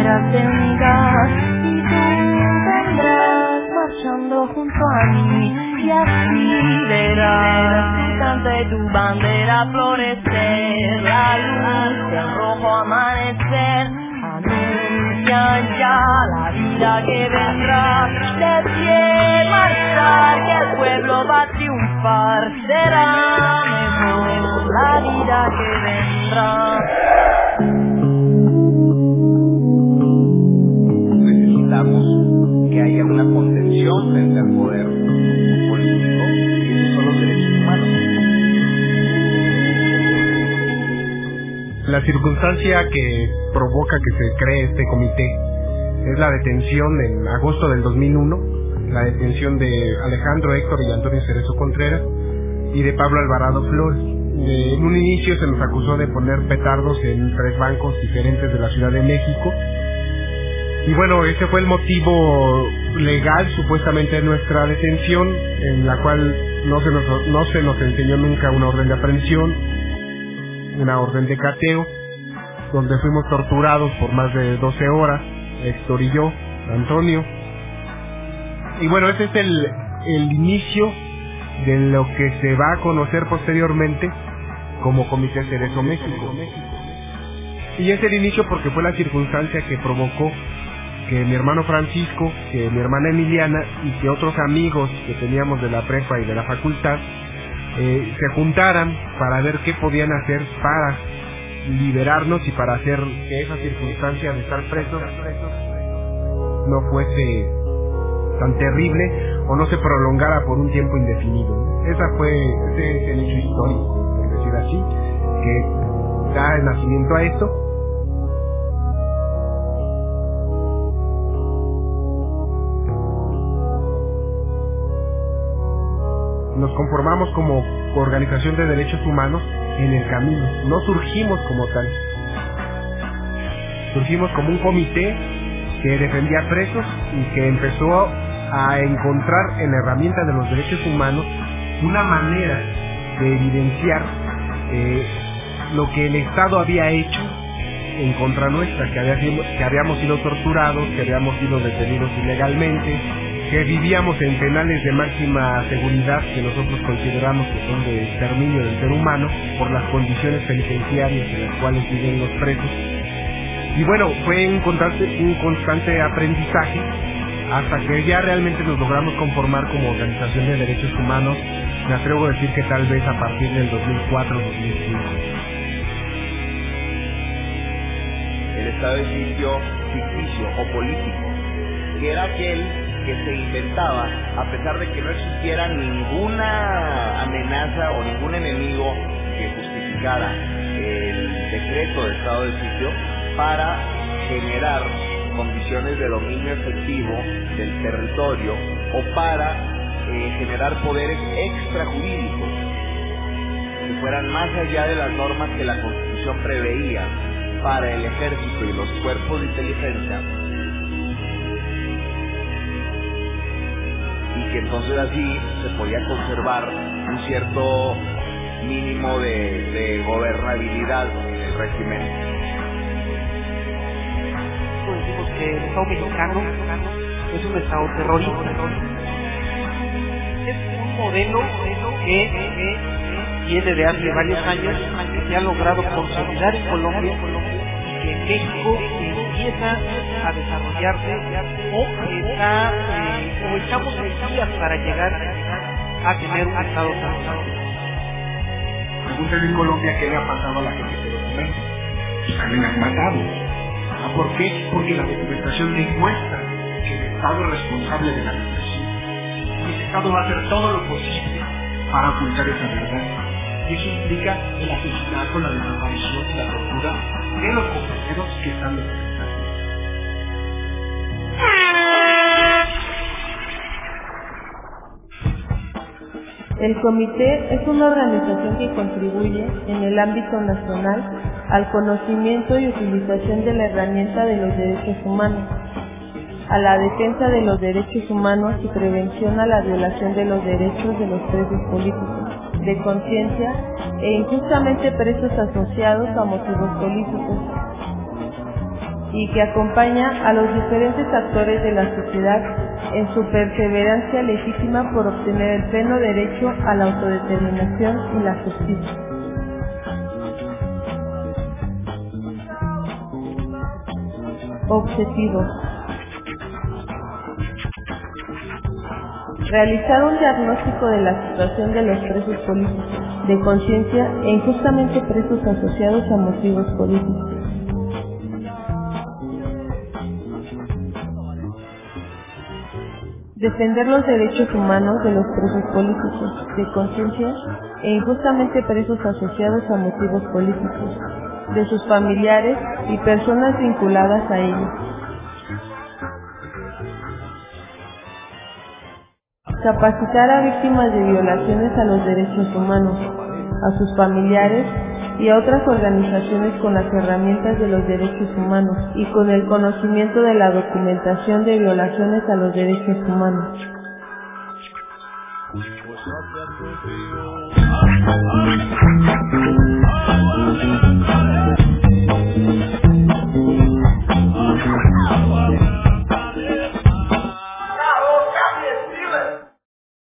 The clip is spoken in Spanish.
tengas y tú vendrás marchando junto a mí y así verás ante tu bandera florecer la luz del rojo amanecer. Anuncian ya la vida que vendrá, de pie marchar, que el pueblo va a triunfar, será mejor la vida que vendrá. Necesitamos que haya una contención frente al poder político, y esos son los derechos humanos. La circunstancia que provoca que se cree este comité es la detención en agosto del 2001, la detención de Alejandro, Héctor y Antonio Cerezo Contreras y de Pablo Alvarado Flores. En un inicio se nos acusó de poner petardos en 3 bancos diferentes de la Ciudad de México. Y bueno, ese fue el motivo legal supuestamente de nuestra detención, en la cual no se nos enseñó nunca una orden de aprehensión, una orden de cateo, donde fuimos torturados por más de 12 horas, Héctor y yo, Antonio. Y bueno, ese es el inicio de lo que se va a conocer posteriormente como Comité Cerezo México. Y es el inicio porque fue la circunstancia que provocó que mi hermano Francisco, que mi hermana Emiliana y que otros amigos que teníamos de la prepa y de la facultad se juntaran para ver qué podían hacer para liberarnos y para hacer que esa circunstancia de estar presos no fuese tan terrible o no se prolongara por un tiempo indefinido. Ese es el hecho histórico, por decir así, que da el nacimiento a esto. Nos conformamos como organización de derechos humanos en el camino, no surgimos como tal. Surgimos como un comité que defendía presos y que empezó a encontrar en la herramienta de los derechos humanos una manera de evidenciar lo que el Estado había hecho en contra nuestra, que habíamos sido torturados, que habíamos sido detenidos ilegalmente, que vivíamos en penales de máxima seguridad que nosotros consideramos que son de exterminio del ser humano por las condiciones penitenciarias en las cuales viven los presos. Y bueno, fue un constante aprendizaje hasta que ya realmente nos logramos conformar como organización de derechos humanos. Me atrevo a decir que tal vez a partir del 2004-2005. El estado de sitio ficticio o político, que era aquel que se inventaba a pesar de que no existiera ninguna amenaza o ningún enemigo que justificara el decreto de estado de sitio para generar condiciones de dominio efectivo del territorio o para generar poderes extrajurídicos que fueran más allá de las normas que la Constitución preveía para el ejército y los cuerpos de inteligencia, y que entonces así se podía conservar un cierto mínimo de gobernabilidad en el régimen. Decimos que el Estado mexicano es un Estado terrorista. Es un modelo que viene de hace varios años, que se ha logrado consolidar en Colombia y que en México empieza a desarrollarse o estamos en días para llegar a tener un Estado terrorista. Pregúntale en Colombia qué le ha pasado a la gente de documento. También han matado. ¿Por qué? Porque la documentación demuestra que el Estado es responsable de la represión. Y el Estado va a hacer todo lo posible para ocultar esa verdad. Y eso implica el asesinato, la desaparición y la tortura de los compañeros que están documentando. El comité es una organización que contribuye en el ámbito nacional al conocimiento y utilización de la herramienta de los derechos humanos, a la defensa de los derechos humanos y prevención a la violación de los derechos de los presos políticos, de conciencia e injustamente presos asociados a motivos políticos, y que acompaña a los diferentes actores de la sociedad en su perseverancia legítima por obtener el pleno derecho a la autodeterminación y la justicia. Objetivos: realizar un diagnóstico de la situación de los presos políticos, de conciencia e injustamente presos asociados a motivos políticos. Defender los derechos humanos de los presos políticos, de conciencia e injustamente presos asociados a motivos políticos, de sus familiares y personas vinculadas a ellos. Capacitar a víctimas de violaciones a los derechos humanos, a sus familiares y a otras organizaciones con las herramientas de los derechos humanos y con el conocimiento de la documentación de violaciones a los derechos humanos.